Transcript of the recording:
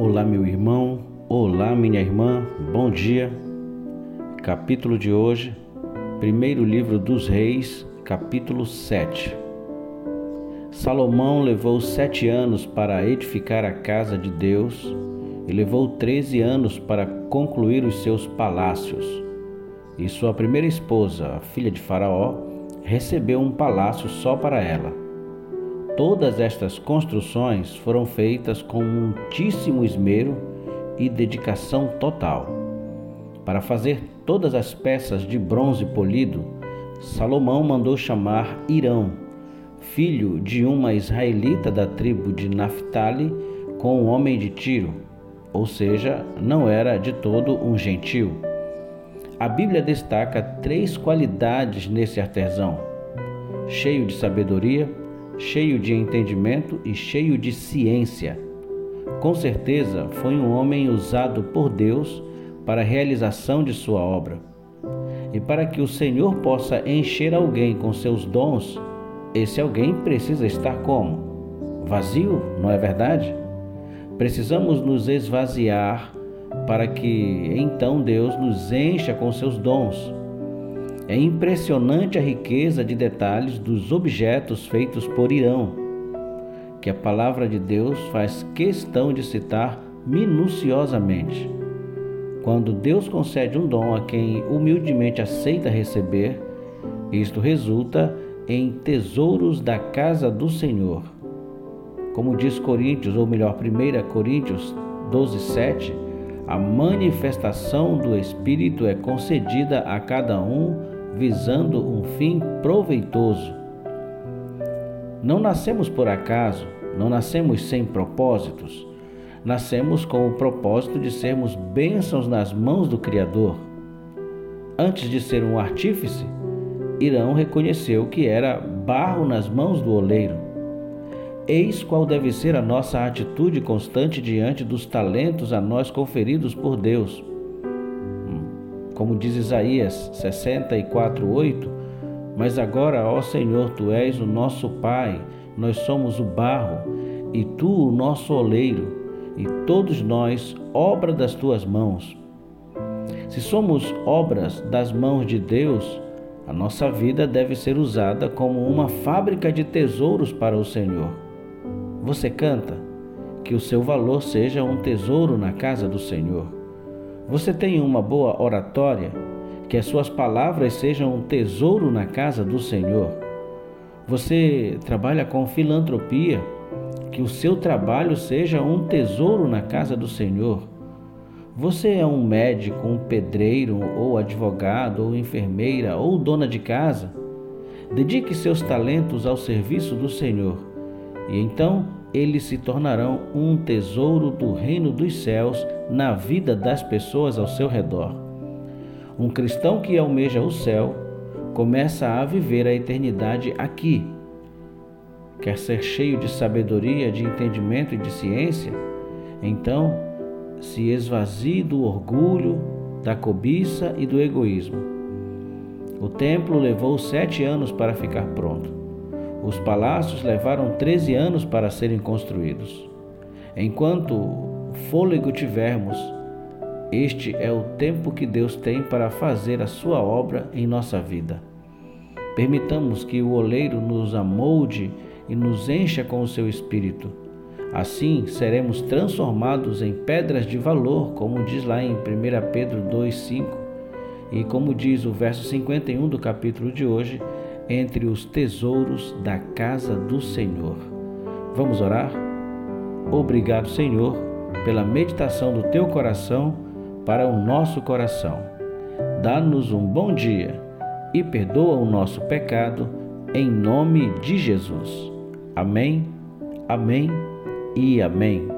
Olá, meu irmão, olá, minha irmã, bom dia. Capítulo de hoje, primeiro livro dos Reis, capítulo 7. Salomão levou 7 anos para edificar a casa de Deus e levou 13 anos para concluir os seus palácios. E sua primeira esposa, a filha de Faraó, recebeu um palácio só para ela. Todas estas construções foram feitas com muitíssimo esmero e dedicação total. Para fazer todas as peças de bronze polido, Salomão mandou chamar Hirão, filho de uma israelita da tribo de Naphtali, com um homem de Tiro, ou seja, não era de todo um gentil. A Bíblia destaca 3 qualidades nesse artesão: cheio de sabedoria, cheio de entendimento e cheio de ciência. Com certeza foi um homem usado por Deus para a realização de sua obra. E para que o Senhor possa encher alguém com seus dons, esse alguém precisa estar como? Vazio, não é verdade? Precisamos nos esvaziar para que então Deus nos encha com seus dons. É impressionante a riqueza de detalhes dos objetos feitos por Hirão, que a palavra de Deus faz questão de citar minuciosamente. Quando Deus concede um dom a quem humildemente aceita receber, isto resulta em tesouros da casa do Senhor. Como diz Coríntios, ou melhor, 1 Coríntios 12:7, a manifestação do Espírito é concedida a cada um visando um fim proveitoso. Não nascemos por acaso, não nascemos sem propósitos. Nascemos com o propósito de sermos bênçãos nas mãos do Criador. Antes de ser um artífice, Hirão reconheceu que era barro nas mãos do oleiro. Eis qual deve ser a nossa atitude constante diante dos talentos a nós conferidos por Deus. Como diz Isaías 64:8, mas agora, ó Senhor, Tu és o nosso Pai, nós somos o barro, e Tu o nosso oleiro, e todos nós, obra das Tuas mãos. Se somos obras das mãos de Deus, a nossa vida deve ser usada como uma fábrica de tesouros para o Senhor. Você canta? Que o seu valor seja um tesouro na casa do Senhor. Você tem uma boa oratória? Que as suas palavras sejam um tesouro na casa do Senhor. Você trabalha com filantropia? Que o seu trabalho seja um tesouro na casa do Senhor. Você é um médico, um pedreiro, ou advogado, ou enfermeira, ou dona de casa? Dedique seus talentos ao serviço do Senhor, e então eles se tornarão um tesouro do reino dos céus na vida das pessoas ao seu redor. Um cristão que almeja o céu começa a viver a eternidade aqui. Quer ser cheio de sabedoria, de entendimento e de ciência? Então, se esvazie do orgulho, da cobiça e do egoísmo. O templo levou 7 anos para ficar pronto. Os palácios levaram 13 anos para serem construídos. Enquanto fôlego tivermos, este é o tempo que Deus tem para fazer a sua obra em nossa vida. Permitamos que o oleiro nos amolde e nos encha com o seu espírito. Assim seremos transformados em pedras de valor, como diz lá em 1 Pedro 2:5, e como diz o verso 51 do capítulo de hoje, entre os tesouros da casa do Senhor. Vamos orar? Obrigado, Senhor, pela meditação do Teu coração para o nosso coração. Dá-nos um bom dia e perdoa o nosso pecado, em nome de Jesus. Amém, amém e amém.